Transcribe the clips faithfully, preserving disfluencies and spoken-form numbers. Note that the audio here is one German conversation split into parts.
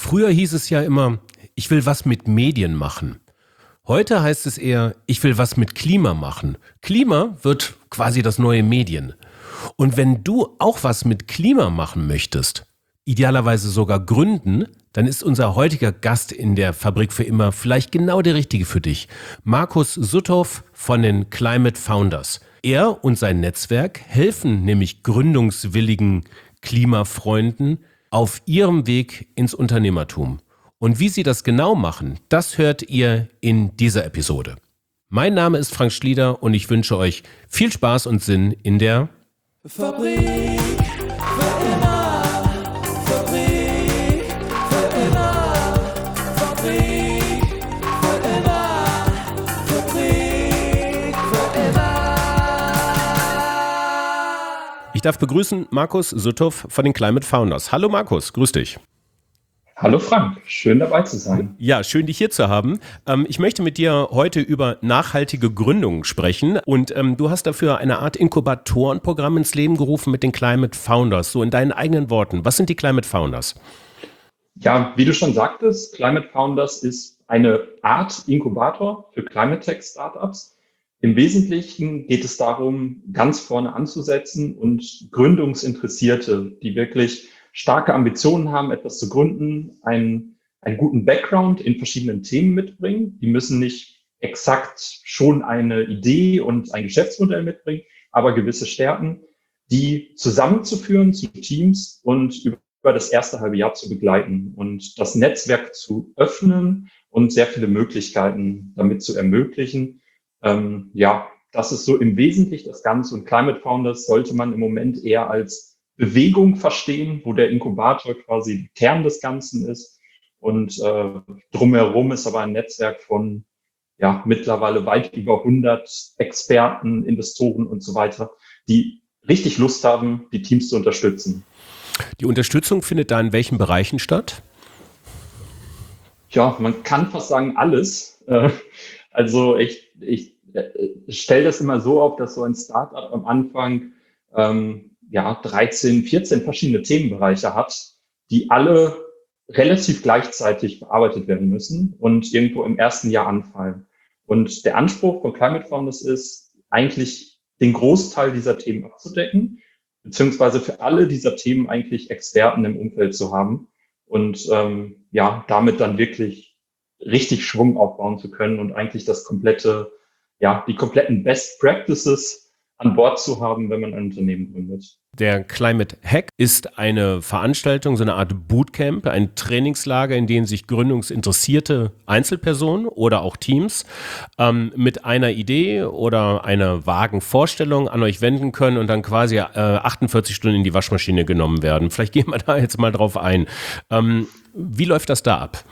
Früher hieß es ja immer, ich will was mit Medien machen. Heute heißt es eher, ich will was mit Klima machen. Klima wird quasi das neue Medien. Und wenn du auch was mit Klima machen möchtest, idealerweise sogar gründen, dann ist unser heutiger Gast in der Fabrik für immer vielleicht genau der Richtige für dich. Markus Sutthoff von den Climate Founders. Er und sein Netzwerk helfen nämlich gründungswilligen Klimafreunden auf ihrem Weg ins Unternehmertum. Und wie sie das genau machen, das hört ihr in dieser Episode. Mein Name ist Frank Schlieder und ich wünsche euch viel Spaß und Sinn in der Fabrik für immer. Fabrik für immer. Fabrik für immer. Fabrik für immer. Ich darf begrüßen Markus Sutthoff von den Climate Founders. Hallo Markus, grüß dich. Hallo Frank, schön dabei zu sein. Ja, schön dich hier zu haben. Ähm, ich möchte mit dir heute über nachhaltige Gründung sprechen und ähm, du hast dafür eine Art Inkubatorenprogramm ins Leben gerufen mit den Climate Founders. So in deinen eigenen Worten, was sind die Climate Founders? Ja, wie du schon sagtest, Climate Founders ist eine Art Inkubator für Climate Tech Startups. Im Wesentlichen geht es darum, ganz vorne anzusetzen und Gründungsinteressierte, die wirklich starke Ambitionen haben, etwas zu gründen, einen, einen guten Background in verschiedenen Themen mitbringen. Die müssen nicht exakt schon eine Idee und ein Geschäftsmodell mitbringen, aber gewisse Stärken, die zusammenzuführen zu Teams und über das erste halbe Jahr zu begleiten und das Netzwerk zu öffnen und sehr viele Möglichkeiten damit zu ermöglichen. Ähm, ja, das ist so im Wesentlichen das Ganze, und Climate Founders sollte man im Moment eher als Bewegung verstehen, wo der Inkubator quasi Kern des Ganzen ist. Und äh, drumherum ist aber ein Netzwerk von ja mittlerweile weit über hundert Experten, Investoren und so weiter, die richtig Lust haben, die Teams zu unterstützen. Die Unterstützung findet da in welchen Bereichen statt? Ja, man kann fast sagen alles. Äh, also ich, ich äh, stelle das immer so auf, dass so ein Startup am Anfang ähm, ja, dreizehn, vierzehn verschiedene Themenbereiche hat, die alle relativ gleichzeitig bearbeitet werden müssen und irgendwo im ersten Jahr anfallen. Und der Anspruch von Climate Founders ist, eigentlich den Großteil dieser Themen abzudecken, beziehungsweise für alle dieser Themen eigentlich Experten im Umfeld zu haben und ähm, ja, damit dann wirklich richtig Schwung aufbauen zu können und eigentlich das komplette, ja, die kompletten Best Practices an Bord zu haben, wenn man ein Unternehmen gründet. Der Climate Hack ist eine Veranstaltung, so eine Art Bootcamp, ein Trainingslager, in dem sich gründungsinteressierte Einzelpersonen oder auch Teams ähm, mit einer Idee oder einer vagen Vorstellung an euch wenden können und dann quasi äh, achtundvierzig Stunden in die Waschmaschine genommen werden. Vielleicht gehen wir da jetzt mal drauf ein. Ähm, wie läuft das da ab?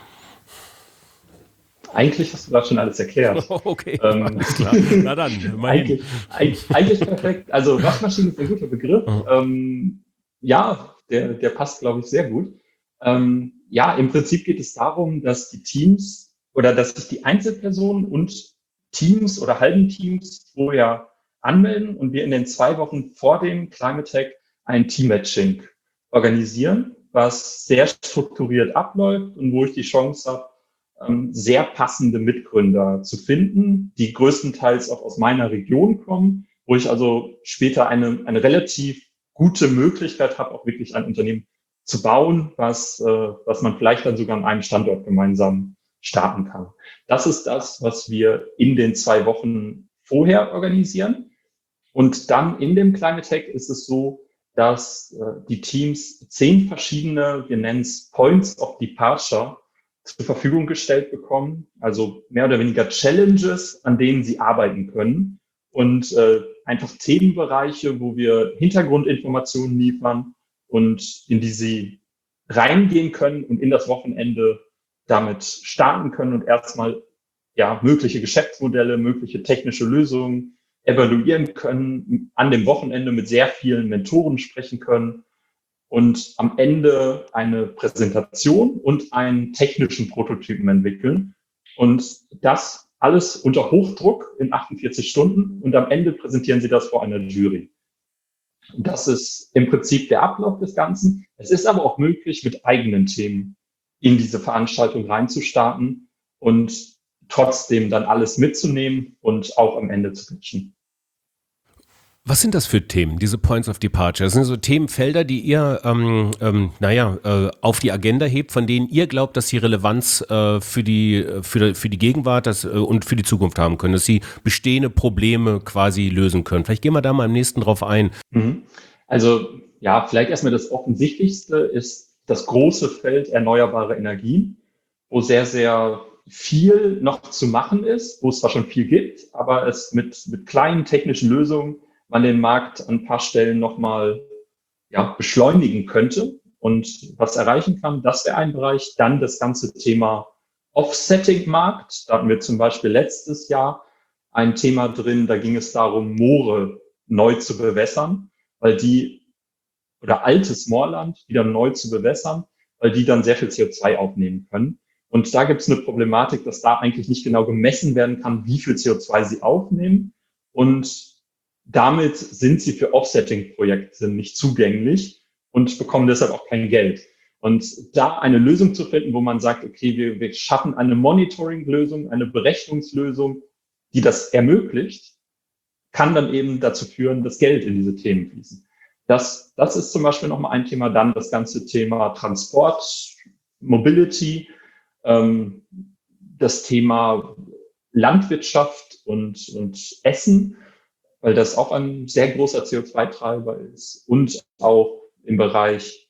Eigentlich hast du das schon alles erklärt. Okay, ähm, alles klar. Na dann, eigentlich, eigentlich, eigentlich perfekt. Also Waschmaschine ist ein guter Begriff. Mhm. Ähm, ja, der, der passt, glaube ich, sehr gut. Ähm, ja, im Prinzip geht es darum, dass die Teams oder dass sich die Einzelpersonen und Teams oder halben Teams vorher anmelden und wir in den zwei Wochen vor dem Climate Tech ein Team-Matching organisieren, was sehr strukturiert abläuft und wo ich die Chance habe, sehr passende Mitgründer zu finden, die größtenteils auch aus meiner Region kommen, wo ich also später eine, eine relativ gute Möglichkeit habe, auch wirklich ein Unternehmen zu bauen, was, äh, was man vielleicht dann sogar an einem Standort gemeinsam starten kann. Das ist das, was wir in den zwei Wochen vorher organisieren. Und dann in dem Climate Tech ist es so, dass äh, die Teams zehn verschiedene, wir nennen es Points of Departure, zur Verfügung gestellt bekommen, also mehr oder weniger Challenges, an denen sie arbeiten können und äh, einfach Themenbereiche, wo wir Hintergrundinformationen liefern und in die sie reingehen können und in das Wochenende damit starten können und erstmal ja mögliche Geschäftsmodelle, mögliche technische Lösungen evaluieren können, an dem Wochenende mit sehr vielen Mentoren sprechen können und am Ende eine Präsentation und einen technischen Prototypen entwickeln. Und das alles unter Hochdruck in achtundvierzig Stunden. Und am Ende präsentieren sie das vor einer Jury. Das ist im Prinzip der Ablauf des Ganzen. Es ist aber auch möglich, mit eigenen Themen in diese Veranstaltung reinzustarten und trotzdem dann alles mitzunehmen und auch am Ende zu pitchen. Was sind das für Themen, diese Points of Departure? Das sind so Themenfelder, die ihr, ähm, ähm, naja, äh, auf die Agenda hebt, von denen ihr glaubt, dass sie Relevanz äh, für die, für, für die Gegenwart das, äh, und für die Zukunft haben können, dass sie bestehende Probleme quasi lösen können. Vielleicht gehen wir da mal am nächsten drauf ein. Mhm. Also ja, vielleicht erstmal das Offensichtlichste ist das große Feld erneuerbare Energien, wo sehr, sehr viel noch zu machen ist, wo es zwar schon viel gibt, aber es mit, mit kleinen technischen Lösungen man den Markt an ein paar Stellen nochmal ja, beschleunigen könnte und was erreichen kann. Das wäre ein Bereich. Dann das ganze Thema Offsetting-Markt. Da hatten wir zum Beispiel letztes Jahr ein Thema drin, da ging es darum, Moore neu zu bewässern, weil die, oder altes Moorland wieder neu zu bewässern, weil die dann sehr viel C O zwei aufnehmen können. Und da gibt es eine Problematik, dass da eigentlich nicht genau gemessen werden kann, wie viel C O zwei sie aufnehmen. Und damit sind sie für Offsetting-Projekte nicht zugänglich und bekommen deshalb auch kein Geld. Und da eine Lösung zu finden, wo man sagt, okay, wir, wir schaffen eine Monitoring-Lösung, eine Berechnungslösung, die das ermöglicht, kann dann eben dazu führen, dass Geld in diese Themen fließen. Das, das ist zum Beispiel nochmal ein Thema. Dann das ganze Thema Transport, Mobility, ähm, das Thema Landwirtschaft und, und Essen, weil das auch ein sehr großer C O zwei Treiber ist und auch im Bereich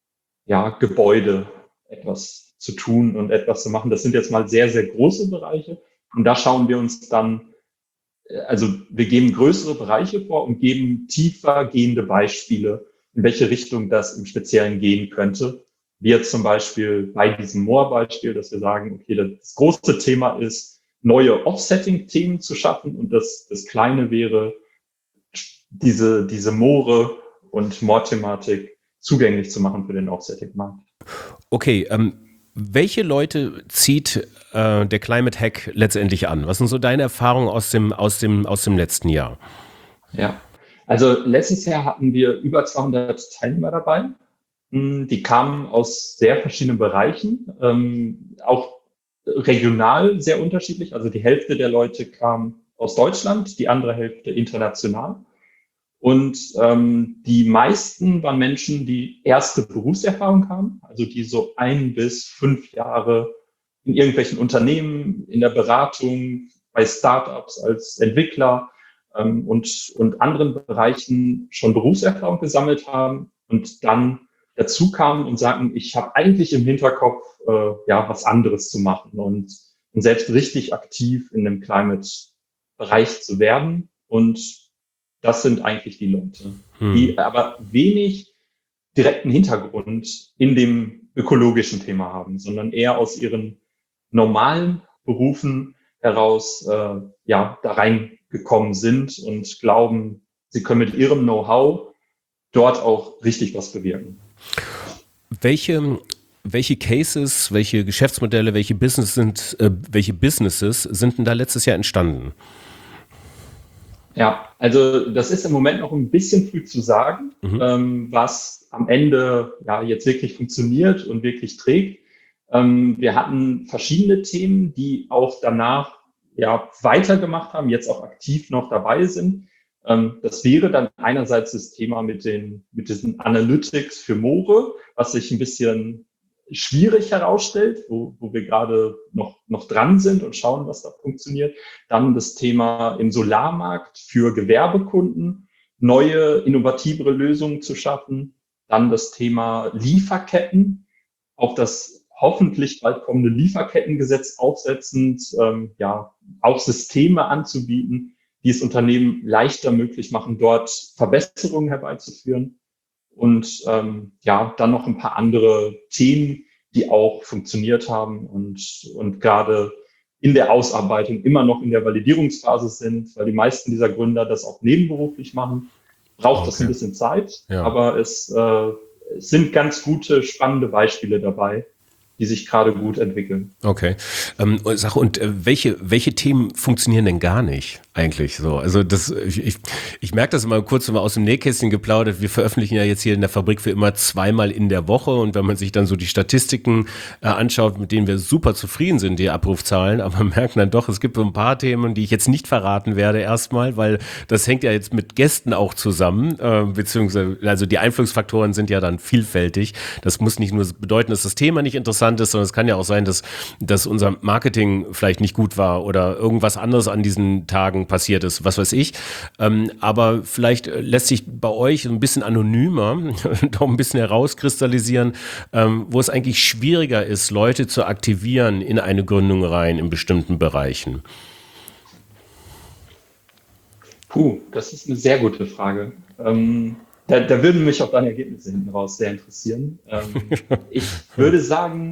ja, Gebäude etwas zu tun und etwas zu machen. Das sind jetzt mal sehr, sehr große Bereiche. Und da schauen wir uns dann, also wir geben größere Bereiche vor und geben tiefer gehende Beispiele, in welche Richtung das im Speziellen gehen könnte. Wie jetzt zum Beispiel bei diesem Moor-Beispiel, dass wir sagen, okay, das große Thema ist, neue Offsetting-Themen zu schaffen und das, das kleine wäre, diese, diese Moore und Moor-Thematik zugänglich zu machen für den Offsetting-Markt. Okay, ähm, welche Leute zieht äh, der Climate Hack letztendlich an? Was sind so deine Erfahrungen aus dem, aus dem, aus dem letzten Jahr? Ja, also letztes Jahr hatten wir über zweihundert Teilnehmer dabei. Die kamen aus sehr verschiedenen Bereichen, ähm, auch regional sehr unterschiedlich. Also die Hälfte der Leute kam aus Deutschland, die andere Hälfte international. Und ähm, die meisten waren Menschen, die erste Berufserfahrung haben, also die so ein bis fünf Jahre in irgendwelchen Unternehmen, in der Beratung, bei Startups als Entwickler ähm, und, und anderen Bereichen schon Berufserfahrung gesammelt haben und dann dazu kamen und sagten, ich habe eigentlich im Hinterkopf, äh, ja, was anderes zu machen und, und selbst richtig aktiv in dem Climate-Bereich zu werden. Und das sind eigentlich die Leute, hm. die aber wenig direkten Hintergrund in dem ökologischen Thema haben, sondern eher aus ihren normalen Berufen heraus äh, ja, da reingekommen sind und glauben, sie können mit ihrem Know-how dort auch richtig was bewirken. Welche, welche Cases, welche Geschäftsmodelle, welche Business sind, äh, welche Businesses sind denn da letztes Jahr entstanden? Ja, also das ist im Moment noch ein bisschen früh zu sagen, mhm. ähm, was am Ende ja jetzt wirklich funktioniert und wirklich trägt. Ähm, wir hatten verschiedene Themen, die auch danach ja weitergemacht haben, jetzt auch aktiv noch dabei sind. Ähm, das wäre dann einerseits das Thema mit den mit diesen Analytics für Moore, was sich ein bisschen schwierig herausstellt, wo, wo wir gerade noch, noch dran sind und schauen, was da funktioniert. Dann das Thema im Solarmarkt für Gewerbekunden, neue, innovativere Lösungen zu schaffen. Dann das Thema Lieferketten, auf das hoffentlich bald kommende Lieferkettengesetz aufsetzend, ähm, ja, auch Systeme anzubieten, die es Unternehmen leichter möglich machen, dort Verbesserungen herbeizuführen. Und ähm, ja, dann noch ein paar andere Themen, die auch funktioniert haben und, und gerade in der Ausarbeitung immer noch in der Validierungsphase sind, weil die meisten dieser Gründer das auch nebenberuflich machen. Braucht okay. das ein bisschen Zeit, ja. aber es, äh, es sind ganz gute, spannende Beispiele dabei, die sich gerade gut entwickeln. Okay. Ähm, sag, und äh, welche, welche Themen funktionieren denn gar nicht eigentlich so? Also das, ich, ich, ich merke das immer kurz mal aus dem Nähkästchen geplaudert. Wir veröffentlichen ja jetzt hier in der Fabrik für immer zweimal in der Woche, und wenn man sich dann so die Statistiken äh, anschaut, mit denen wir super zufrieden sind, die Abrufzahlen, aber merken dann doch, es gibt so ein paar Themen, die ich jetzt nicht verraten werde erstmal, weil das hängt ja jetzt mit Gästen auch zusammen, äh, beziehungsweise also die Einflussfaktoren sind ja dann vielfältig. Das muss nicht nur bedeuten, dass das Thema nicht interessant ist, sondern es kann ja auch sein, dass, dass unser Marketing vielleicht nicht gut war oder irgendwas anderes an diesen Tagen passiert ist, was weiß ich. Ähm, aber vielleicht lässt sich bei euch ein bisschen anonymer doch ein bisschen herauskristallisieren, ähm, wo es eigentlich schwieriger ist, Leute zu aktivieren in eine Gründung rein in bestimmten Bereichen. Puh, das ist eine sehr gute Frage. Ähm, da, da würden mich auch deine Ergebnisse hinten raus sehr interessieren. Ähm, ich würde sagen,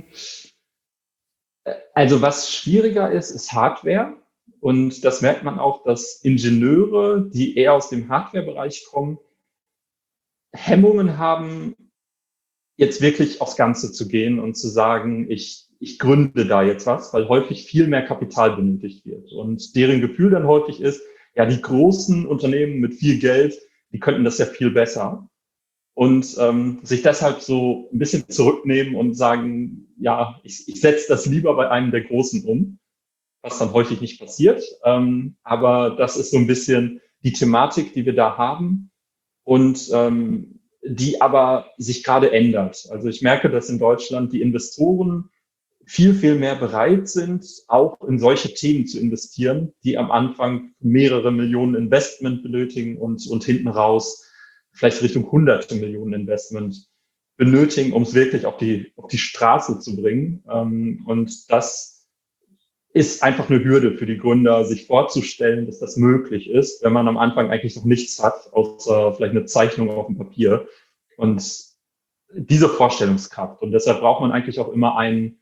äh, also was schwieriger ist, ist Hardware. Und das merkt man auch, dass Ingenieure, die eher aus dem Hardware-Bereich kommen, Hemmungen haben, jetzt wirklich aufs Ganze zu gehen und zu sagen, ich, ich gründe da jetzt was, weil häufig viel mehr Kapital benötigt wird. Und deren Gefühl dann häufig ist, ja, die großen Unternehmen mit viel Geld, die könnten das ja viel besser. Und ähm, sich deshalb so ein bisschen zurücknehmen und sagen, ja, ich, ich setze das lieber bei einem der Großen um, was dann häufig nicht passiert. Ähm, aber das ist so ein bisschen die Thematik, die wir da haben und ähm, die aber sich gerade ändert. Also ich merke, dass in Deutschland die Investoren viel, viel mehr bereit sind, auch in solche Themen zu investieren, die am Anfang mehrere Millionen Investment benötigen und, und hinten raus vielleicht Richtung hunderte Millionen Investment benötigen, um es wirklich auf die, auf die Straße zu bringen. Und das ist einfach eine Hürde für die Gründer, sich vorzustellen, dass das möglich ist, wenn man am Anfang eigentlich noch nichts hat, außer vielleicht eine Zeichnung auf dem Papier. Und diese Vorstellungskraft. Und deshalb braucht man eigentlich auch immer einen,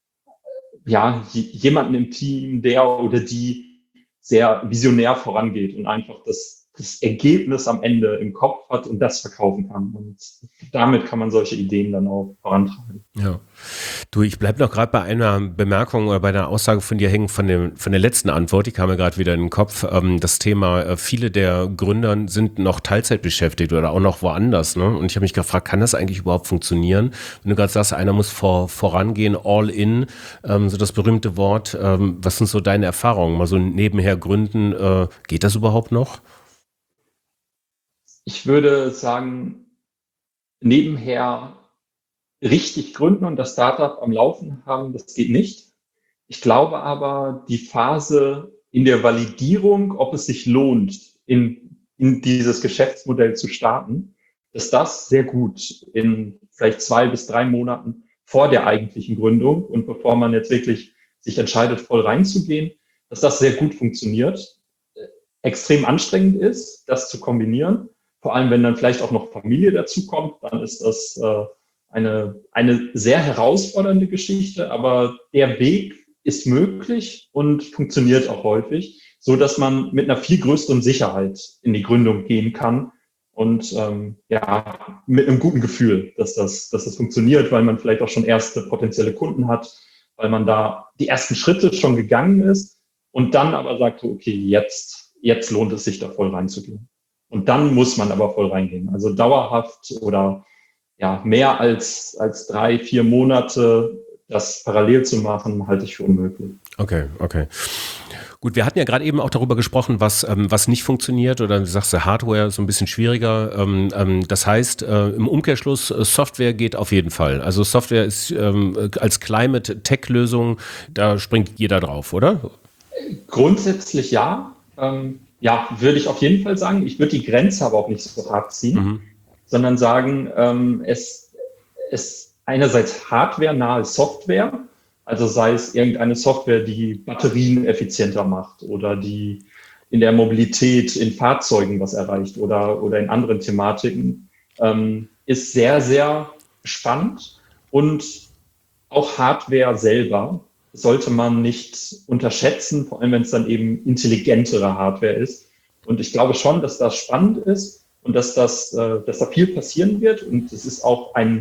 ja, jemanden im Team, der oder die sehr visionär vorangeht und einfach das, das Ergebnis am Ende im Kopf hat und das verkaufen kann. Und damit kann man solche Ideen dann auch vorantreiben. Ja. Du, ich bleibe noch gerade bei einer Bemerkung oder bei einer Aussage von dir hängen, von, dem, von der letzten Antwort, die kam mir gerade wieder in den Kopf. Ähm, das Thema, äh, viele der Gründer sind noch Teilzeit beschäftigt oder auch noch woanders. Ne? Und ich habe mich gefragt, kann das eigentlich überhaupt funktionieren? Wenn du gerade sagst, einer muss vor, vorangehen, all in, ähm, so das berühmte Wort. Ähm, was sind so deine Erfahrungen? Mal so nebenher gründen, äh, geht das überhaupt noch? Ich würde sagen, nebenher richtig gründen und das Startup am Laufen haben, das geht nicht. Ich glaube aber, die Phase in der Validierung, ob es sich lohnt, in, in dieses Geschäftsmodell zu starten, dass das sehr gut in vielleicht zwei bis drei Monaten vor der eigentlichen Gründung und bevor man jetzt wirklich sich entscheidet, voll reinzugehen, dass das sehr gut funktioniert. Extrem anstrengend ist, das zu kombinieren. Vor allem, wenn dann vielleicht auch noch Familie dazu kommt, dann ist das äh, eine, eine sehr herausfordernde Geschichte, aber der Weg ist möglich und funktioniert auch häufig, so dass man mit einer viel größeren Sicherheit in die Gründung gehen kann und ähm, ja, mit einem guten Gefühl, dass das, dass das funktioniert, weil man vielleicht auch schon erste potenzielle Kunden hat, weil man da die ersten Schritte schon gegangen ist und dann aber sagt, okay, jetzt, jetzt lohnt es sich da voll reinzugehen. Und dann muss man aber voll reingehen. Also dauerhaft oder ja mehr als, als drei, vier Monate das parallel zu machen, halte ich für unmöglich. Okay, okay. Gut, wir hatten ja gerade eben auch darüber gesprochen, was, ähm, was nicht funktioniert oder du sagst, Hardware so ein bisschen schwieriger. Ähm, ähm, das heißt, äh, im Umkehrschluss, äh, Software geht auf jeden Fall. Also Software ist ähm, als Climate-Tech-Lösung, da springt jeder drauf, oder? Grundsätzlich ja. Ähm, Ja, würde ich auf jeden Fall sagen. Ich würde die Grenze aber auch nicht so hart ziehen, mhm. sondern sagen, ähm, es ist einerseits hardware-nahe Software, also sei es irgendeine Software, die Batterien effizienter macht oder die in der Mobilität in Fahrzeugen was erreicht oder, oder in anderen Thematiken, ähm, ist sehr, sehr spannend und auch Hardware selber sollte man nicht unterschätzen, vor allem wenn es dann eben intelligentere Hardware ist. Und ich glaube schon, dass das spannend ist und dass das, äh, dass da viel passieren wird. Und es ist auch ein,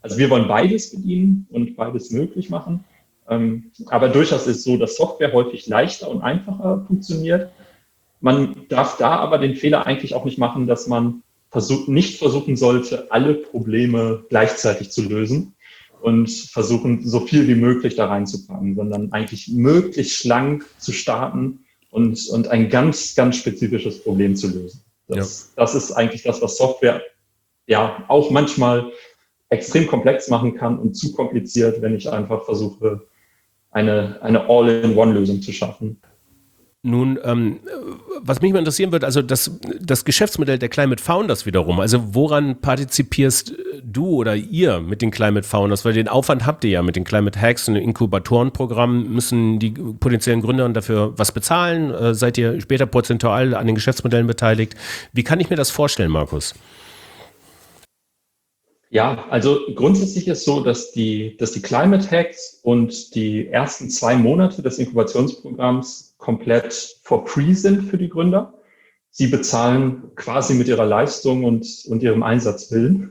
Also wir wollen beides bedienen und beides möglich machen. Ähm, aber durchaus ist es so, dass Software häufig leichter und einfacher funktioniert. Man darf da aber den Fehler eigentlich auch nicht machen, dass man versuch, nicht versuchen sollte, alle Probleme gleichzeitig zu lösen und versuchen, so viel wie möglich da reinzupacken, sondern eigentlich möglichst schlank zu starten und, und ein ganz, ganz spezifisches Problem zu lösen. Das, ja. das ist eigentlich das, was Software ja auch manchmal extrem komplex machen kann und zu kompliziert, wenn ich einfach versuche, eine, eine All-in-One-Lösung zu schaffen. Nun, ähm, was mich mal interessieren wird, also das, das Geschäftsmodell der Climate Founders wiederum, also woran partizipierst du oder ihr mit den Climate Founders? Weil den Aufwand habt ihr ja mit den Climate Hacks und den Inkubatorenprogrammen. Müssen die potenziellen Gründer dafür was bezahlen? Äh, seid ihr später prozentual an den Geschäftsmodellen beteiligt? Wie kann ich mir das vorstellen, Markus? Ja, also grundsätzlich ist so, dass die, dass die Climate Hacks und die ersten zwei Monate des Inkubationsprogramms komplett for free sind für die Gründer. Sie bezahlen quasi mit ihrer Leistung und, und ihrem Einsatzwillen.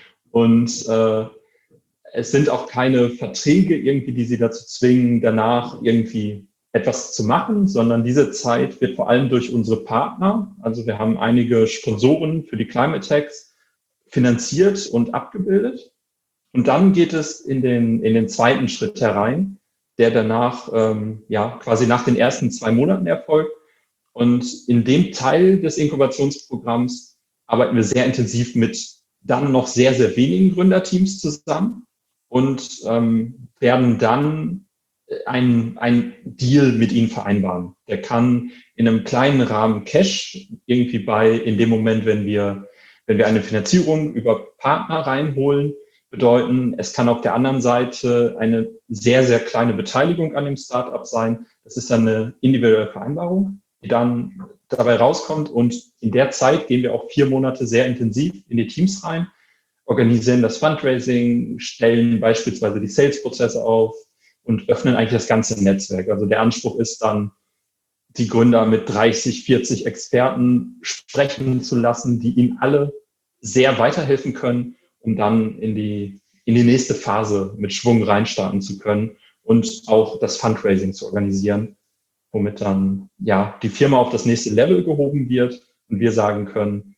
Und äh, es sind auch keine Verträge irgendwie, die sie dazu zwingen, danach irgendwie etwas zu machen, sondern diese Zeit wird vor allem durch unsere Partner, also wir haben einige Sponsoren für die Climate Hacks, finanziert und abgebildet. Und dann geht es in den, in den zweiten Schritt herein, der danach ähm, ja quasi nach den ersten zwei Monaten erfolgt. Und in dem Teil des Inkubationsprogramms arbeiten wir sehr intensiv mit dann noch sehr, sehr wenigen Gründerteams zusammen und ähm, werden dann ein, ein Deal mit ihnen vereinbaren. Der kann in einem kleinen Rahmen Cash irgendwie bei, in dem Moment, wenn wir Wenn wir eine Finanzierung über Partner reinholen, bedeuten, es kann auf der anderen Seite eine sehr, sehr kleine Beteiligung an dem Startup sein. Das ist dann eine individuelle Vereinbarung, die dann dabei rauskommt. Und in der Zeit gehen wir auch vier Monate sehr intensiv in die Teams rein, organisieren das Fundraising, stellen beispielsweise die Sales-Prozesse auf und öffnen eigentlich das ganze Netzwerk. Also der Anspruch ist dann, die Gründer mit dreißig, vierzig Experten sprechen zu lassen, die ihnen alle sehr weiterhelfen können, um dann in die, in die nächste Phase mit Schwung reinstarten zu können und auch das Fundraising zu organisieren, womit dann ja die Firma auf das nächste Level gehoben wird und wir sagen können,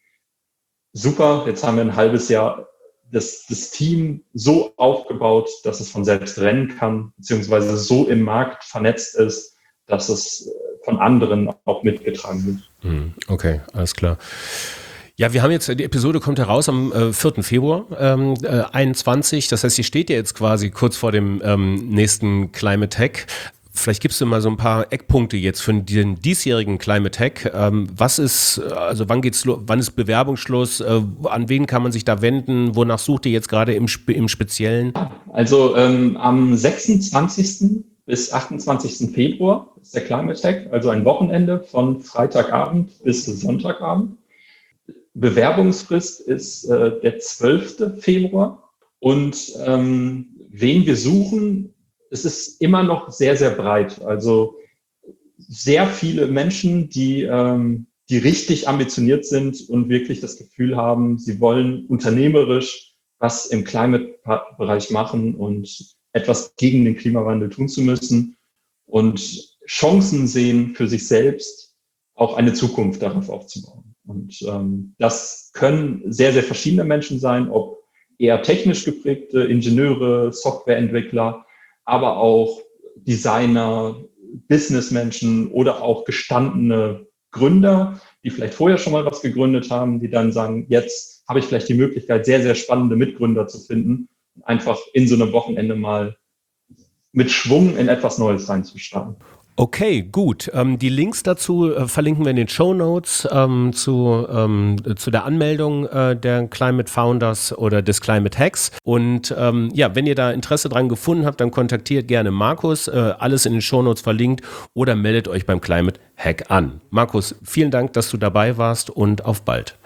super, jetzt haben wir ein halbes Jahr das, das Team so aufgebaut, dass es von selbst rennen kann, beziehungsweise so im Markt vernetzt ist, dass es von anderen auch mitgetragen wird. Okay, alles klar. Ja, wir haben jetzt, die Episode kommt heraus am äh, vierten Februar ähm, äh, einundzwanzig. Das heißt, ihr steht ja jetzt quasi kurz vor dem ähm, nächsten Climate Hack. Vielleicht gibst du mal so ein paar Eckpunkte jetzt für den diesjährigen Climate Hack. Ähm, was ist, also wann geht's, wann ist Bewerbungsschluss? Äh, an wen kann man sich da wenden? Wonach sucht ihr jetzt gerade im, im Speziellen? Also ähm, am sechsundzwanzigsten bis achtundzwanzigsten Februar ist der Climate Hack, also ein Wochenende von Freitagabend bis Sonntagabend. Bewerbungsfrist ist äh, der zwölfte Februar. Und ähm, wen wir suchen, es ist immer noch sehr, sehr breit. Also sehr viele Menschen, die, ähm, die richtig ambitioniert sind und wirklich das Gefühl haben, sie wollen unternehmerisch was im Climate-Bereich machen und etwas gegen den Klimawandel tun zu müssen und Chancen sehen für sich selbst, auch eine Zukunft darauf aufzubauen. Und ähm, das können sehr, sehr verschiedene Menschen sein, ob eher technisch geprägte Ingenieure, Softwareentwickler, aber auch Designer, Businessmenschen oder auch gestandene Gründer, die vielleicht vorher schon mal was gegründet haben, die dann sagen, jetzt habe ich vielleicht die Möglichkeit, sehr, sehr spannende Mitgründer zu finden, einfach in so einem Wochenende mal mit Schwung in etwas Neues reinzustarten. Okay, gut. Ähm, die Links dazu äh, verlinken wir in den Shownotes ähm, zu, ähm, zu der Anmeldung äh, der Climate Founders oder des Climate Hacks. Und ähm, ja, wenn ihr da Interesse dran gefunden habt, dann kontaktiert gerne Markus. Äh, alles in den Shownotes verlinkt oder meldet euch beim Climate Hack an. Markus, vielen Dank, dass du dabei warst und auf bald.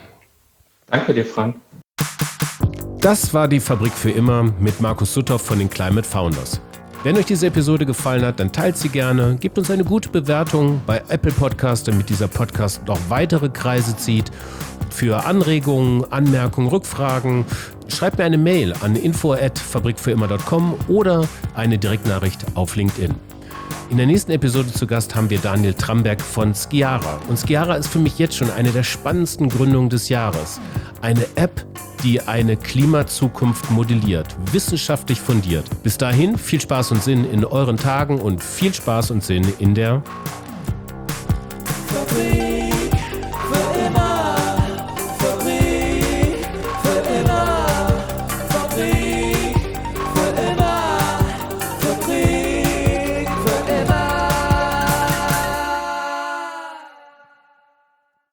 Danke dir, Frank. Das war die Fabrik für immer mit Markus Sutthoff von den Climate Founders. Wenn euch diese Episode gefallen hat, dann teilt sie gerne, gebt uns eine gute Bewertung bei Apple Podcast, damit dieser Podcast noch weitere Kreise zieht. Für Anregungen, Anmerkungen, Rückfragen schreibt mir eine Mail an info at fabrikfürimmer punkt com oder eine Direktnachricht auf LinkedIn. In der nächsten Episode zu Gast haben wir Daniel Tramberg von Skiara. Und Skiara ist für mich jetzt schon eine der spannendsten Gründungen des Jahres. Eine App, die eine Klimazukunft modelliert, wissenschaftlich fundiert. Bis dahin viel Spaß und Sinn in euren Tagen und viel Spaß und Sinn in der Fabrik.